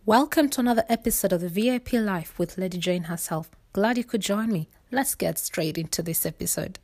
Welcome to another episode of the VIP Life with Lady Jane herself. Glad you could join me. Let's get straight into this episode.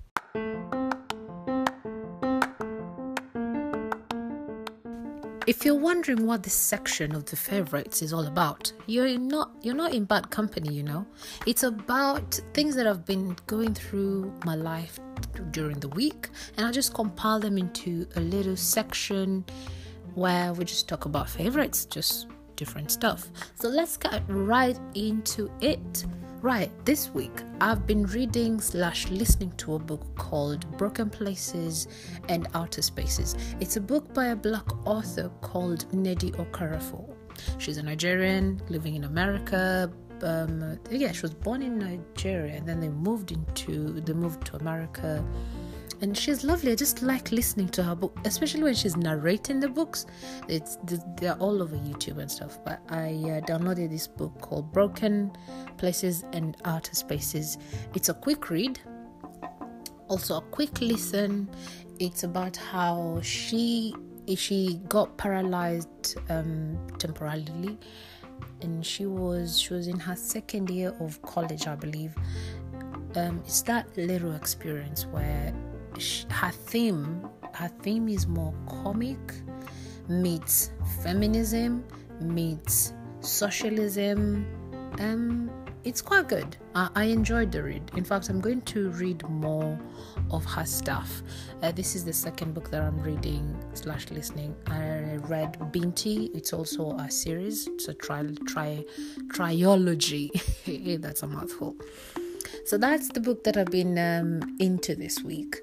If you're wondering what this section of the favorites is all about, you're not in bad company, you know. It's about things that I've been going through my life during the week, and I just compile them into a little section where we just talk about favorites, just different stuff. So let's get right into it. Right, this week I've been reading / listening to a book called Broken Places and Outer Spaces. It's a book by a Black author called Nnedi Okorafor. She's a Nigerian living in America. She was born in Nigeria and then they moved to America. And she's lovely. I just like listening to her book, especially when she's narrating the books. They're all over YouTube and stuff. But I downloaded this book called Broken Places and Outer Spaces. It's a quick read, also a quick listen. It's about how she got paralyzed temporarily, and she was in her second year of college, I believe. It's that little experience where her theme is more comic meets feminism meets socialism. It's quite good. I enjoyed the read. In fact, I'm going to read more of her stuff. This is the second book that I'm reading / listening. I read Binti. It's also a series. It's a trilogy. That's a mouthful. So that's the book that I've been into this week.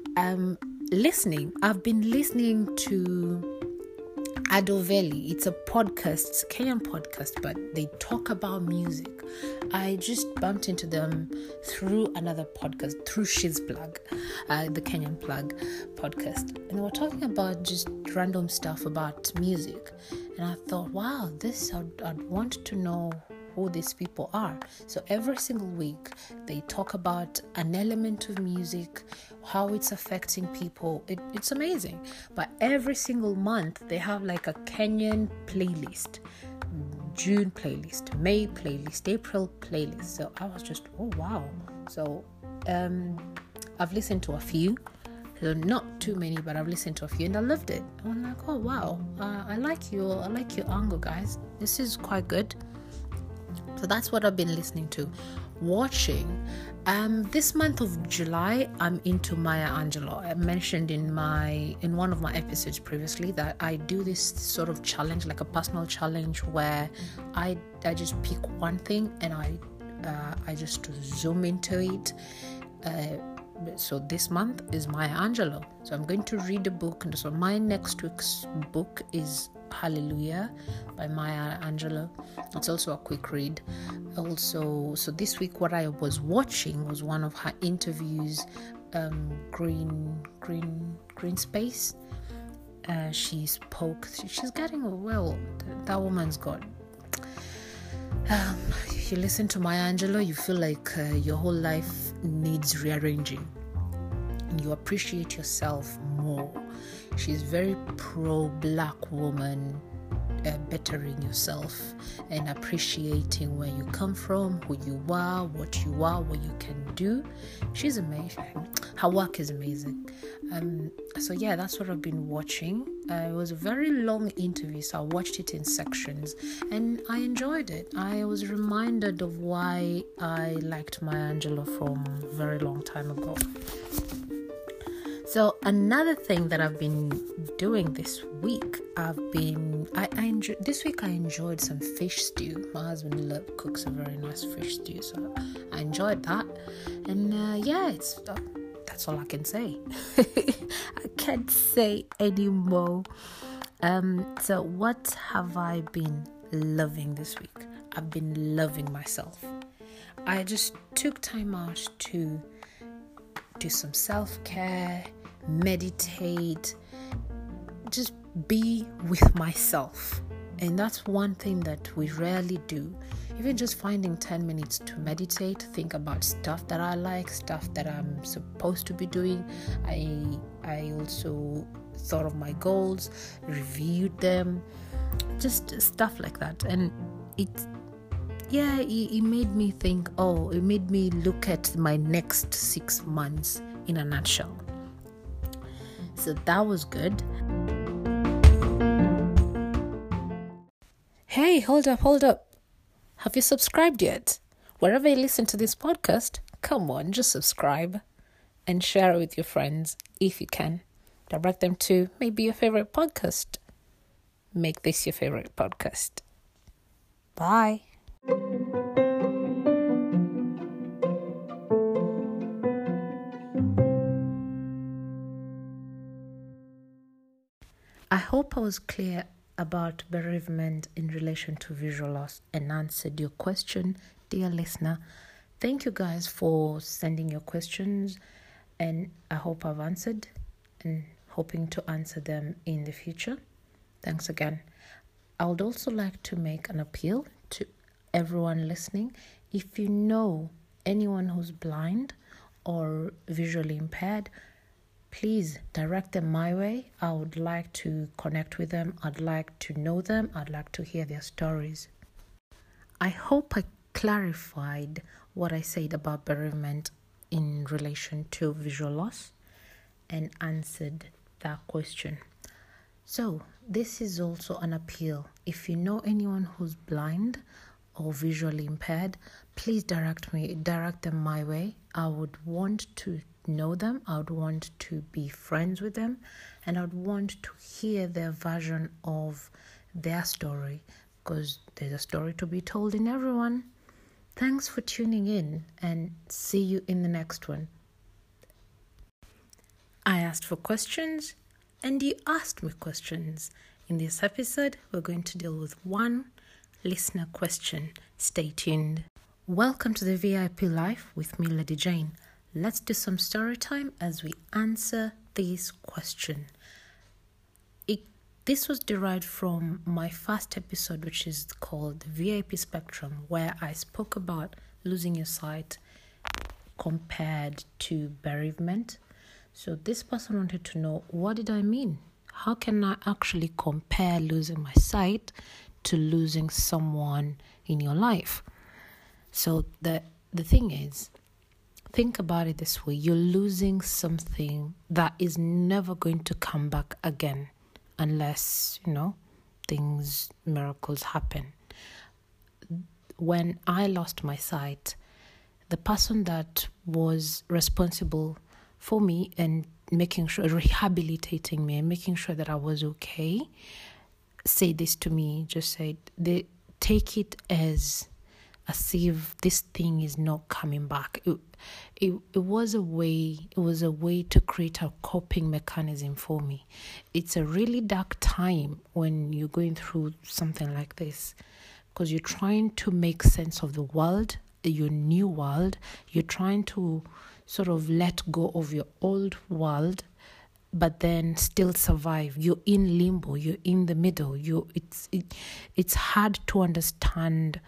I've been listening to Adoveli. It's a podcast. It's a Kenyan podcast, but they talk about music. I just bumped into them through another podcast, through She's Plug, the Kenyan Plug podcast. And we're talking about just random stuff about music. And I thought, wow, I'd want to know who these people are. So every single week they talk about an element of music, how it's affecting people. It's amazing. But every single month they have like a Kenyan playlist, June playlist, May playlist, April playlist. So I was just, oh wow. So I've listened to a few. So not too many, but I've listened to a few and I loved it. I'm like, oh wow, I like your angle, guys. This is quite good. So that's what I've been listening to. Watching. This month of July, I'm into Maya Angelou. I mentioned in one of my episodes previously that I do this sort of challenge, like a personal challenge, where I just pick one thing and I just zoom into it. So this month is Maya Angelou. So I'm going to read a book. And so my next week's book is Hallelujah by Maya Angelou. It's also a quick read. So this week what I was watching was one of her interviews, Green Space. She spoke. She's getting that woman's got. If you listen to Maya Angelou, you feel like your whole life needs rearranging. And you appreciate yourself more. She's very pro-black woman, bettering yourself and appreciating where you come from, who you are, what you can do. She's amazing. Her work is amazing. So yeah, that's what I've been watching. It was a very long interview, so I watched it in sections and I enjoyed it. I was reminded of why I liked Maya Angelou from a very long time ago. So another thing that I've been doing this week, this week I enjoyed some fish stew. My husband cooks a very nice fish stew, so I enjoyed that. And that's all I can say. I can't say anymore. So what have I been loving this week? I've been loving myself. I just took time out to do some self-care, meditate, just be with myself. And that's one thing that we rarely do. Even just finding 10 minutes to meditate, think about stuff that I like, stuff that I'm supposed to be doing. I also thought of my goals, reviewed them, just stuff like that. And it made me think, it made me look at my next 6 months in a nutshell. So that was good. Hey, hold up. Have you subscribed yet? Wherever you listen to this podcast, come on, just subscribe and share it with your friends if you can. Direct them to maybe your favorite podcast. Make this your favorite podcast. Bye. I hope I was clear about bereavement in relation to visual loss and answered your question, dear listener. Thank you guys for sending your questions, and I hope I've answered and hoping to answer them in the future. Thanks again. I would also like to make an appeal to everyone listening. If you know anyone who's blind or visually impaired, please direct them my way. I would like to connect with them. I'd like to know them. I'd like to hear their stories. I hope I clarified what I said about bereavement in relation to visual loss and answered that question. So this is also an appeal. If you know anyone who's blind or visually impaired, please direct them my way. I would want to know them. I would want to be friends with them, and I would want to hear their version of their story, because there's a story to be told in everyone. Thanks for tuning in, and see you in the next one. I asked for questions and you asked me questions. In this episode, we're going to deal with one listener question. Stay tuned. Welcome to the VIP Life with me, Lady Jane. Let's do some story time as we answer this question. This was derived from my first episode, which is called the VIP Spectrum, where I spoke about losing your sight compared to bereavement. So this person wanted to know, what did I mean? How can I actually compare losing my sight to losing someone in your life? So the thing is, think about it this way. You're losing something that is never going to come back again unless, miracles happen. When I lost my sight, the person that was responsible for me and rehabilitating me and making sure that I was okay, said this to me, just said, take it as if this thing is not coming back. It was a way to create a coping mechanism for me. It's a really dark time when you're going through something like this, because you're trying to make sense of the world, your new world. You're trying to sort of let go of your old world, but then still survive. You're in limbo. You're in the middle. It's hard to understand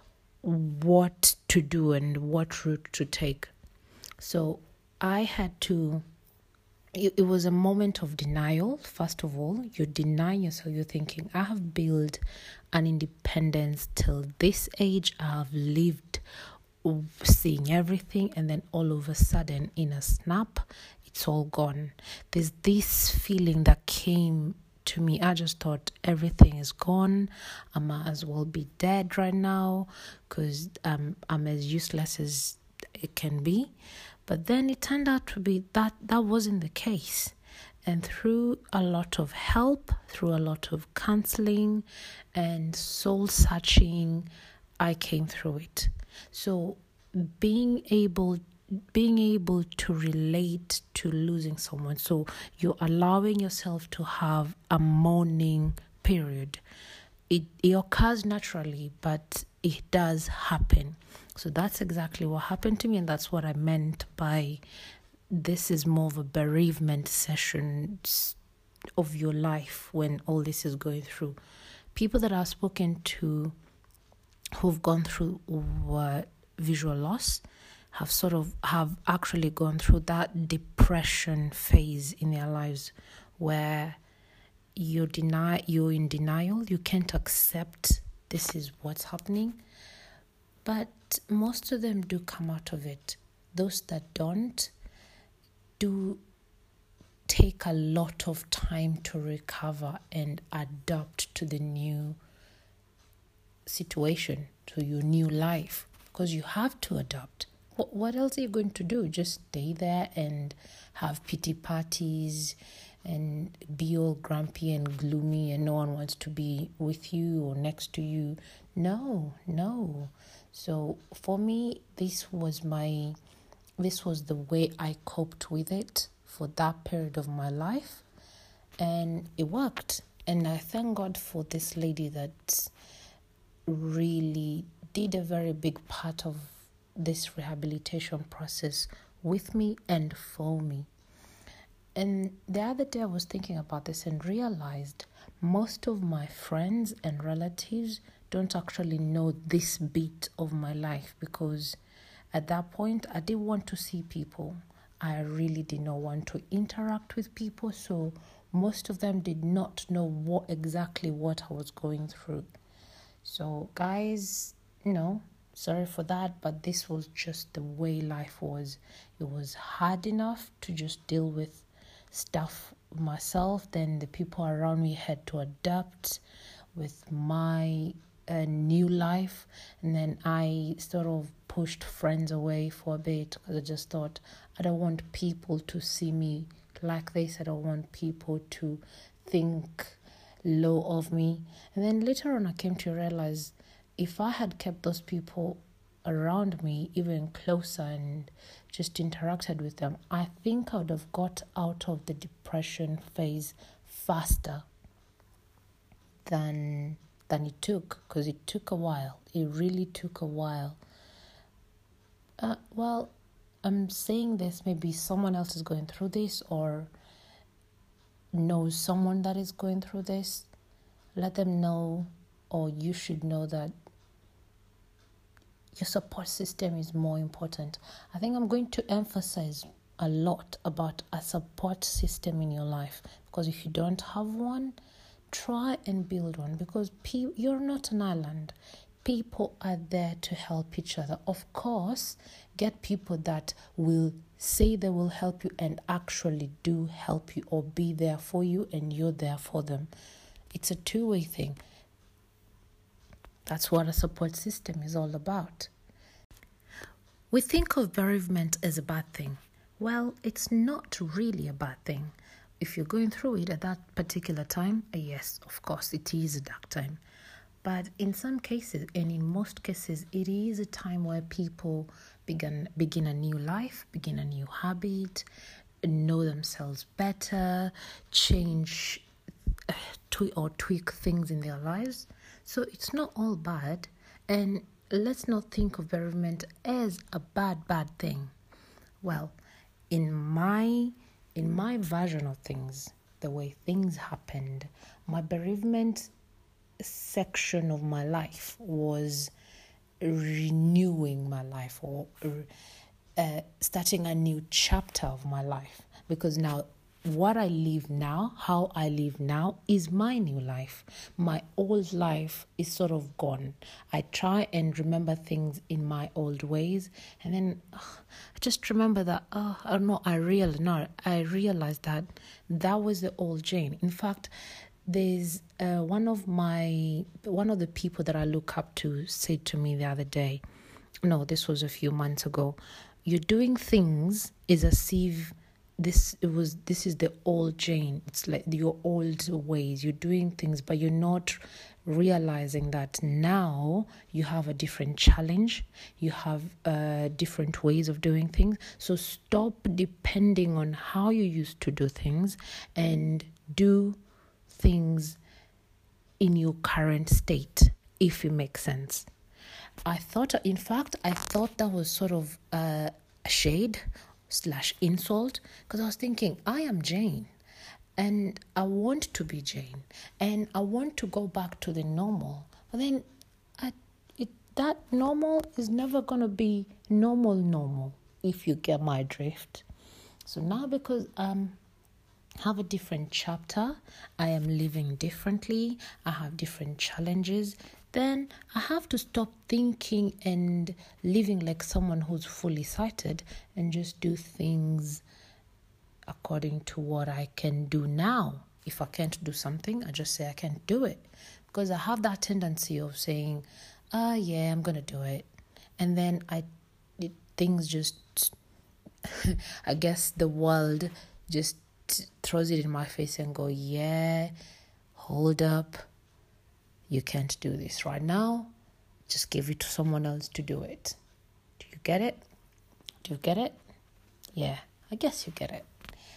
what to do and what route to take. So I had to, it was a moment of denial. First of all, you're denying yourself. You're thinking, I have built an independence till this age. I have lived seeing everything, and then all of a sudden, in a snap, it's all gone. There's this feeling that came to me. I just thought everything is gone. I might as well be dead right now, because I'm as useless as it can be. But then it turned out to be that wasn't the case. And through a lot of help, through a lot of counseling and soul searching, I came through it. So being able to relate to losing someone. So you're allowing yourself to have a mourning period. It occurs naturally, but it does happen. So that's exactly what happened to me, and that's what I meant by this is more of a bereavement session of your life when all this is going through. People that I've spoken to who've gone through visual loss have actually gone through that depression phase in their lives where you're in denial. You can't accept this is what's happening. But most of them do come out of it. Those that don't do take a lot of time to recover and adapt to the new situation, to your new life, because you have to adapt. What else are you going to do? Just stay there and have pity parties and be all grumpy and gloomy and no one wants to be with you or next to you? No. So for me, this was the way I coped with it for that period of my life, and it worked. And I thank God for this lady that really did a very big part of this rehabilitation process with me and for me. And the other day I was thinking about this and realized most of my friends and relatives don't actually know this bit of my life, because at that point I didn't want to see people. I really did not want to interact with people, so most of them did not know exactly what I was going through. So guys, sorry for that, but this was just the way life was. It was hard enough to just deal with stuff myself. Then the people around me had to adapt with my new life. And then I sort of pushed friends away for a bit because I just thought, I don't want people to see me like this. I don't want people to think low of me. And then later on I came to realize, if I had kept those people around me even closer and just interacted with them, I think I would have got out of the depression phase faster than it took, because it took a while. It really took a while. Well, I'm saying this, maybe someone else is going through this or knows someone that is going through this. Let them know, or you should know, that your support system is more important. I think I'm going to emphasize a lot about a support system in your life, because if you don't have one, try and build one, because you're not an island. People are there to help each other. Of course, get people that will say they will help you and actually do help you, or be there for you and you're there for them. It's a two-way thing. That's what a support system is all about. We think of bereavement as a bad thing. Well, it's not really a bad thing. If you're going through it at that particular time, yes, of course, it is a dark time. But in some cases, and in most cases, it is a time where people begin a new life, begin a new habit, know themselves better, change or tweak things in their lives. So it's not all bad, and let's not think of bereavement as a bad thing. Well, in my version of things, the way things happened, my bereavement section of my life was renewing my life, or starting a new chapter of my life, because now what I live now, how I live now, is my new life. My old life is sort of gone. I try and remember things in my old ways, and then I just remember that, I realized that was the old Jane. In fact, there's one of the people that I look up to said to me the other day, no, this was a few months ago, you're doing things is as if this is the old Jane. It's like your old ways. You're doing things, but you're not realizing that now you have a different challenge. You have different ways of doing things. So stop depending on how you used to do things and do things in your current state, if it makes sense. I thought that was sort of a shade / insult, because I was thinking, I am Jane and I want to be Jane and I want to go back to the normal, but then that normal is never going to be normal, if you get my drift. So now, because have a different chapter. I am living differently. I have different challenges. Then I have to stop thinking and living like someone who's fully sighted and just do things according to what I can do now. If I can't do something, I just say I can't do it. Because I have that tendency of saying, yeah, I'm going to do it. And then things just, I guess the world just throws it in my face and go, yeah, hold up. You can't do this right now. Just give it to someone else to do it. Do you get it? Do you get it? Yeah, I guess you get it.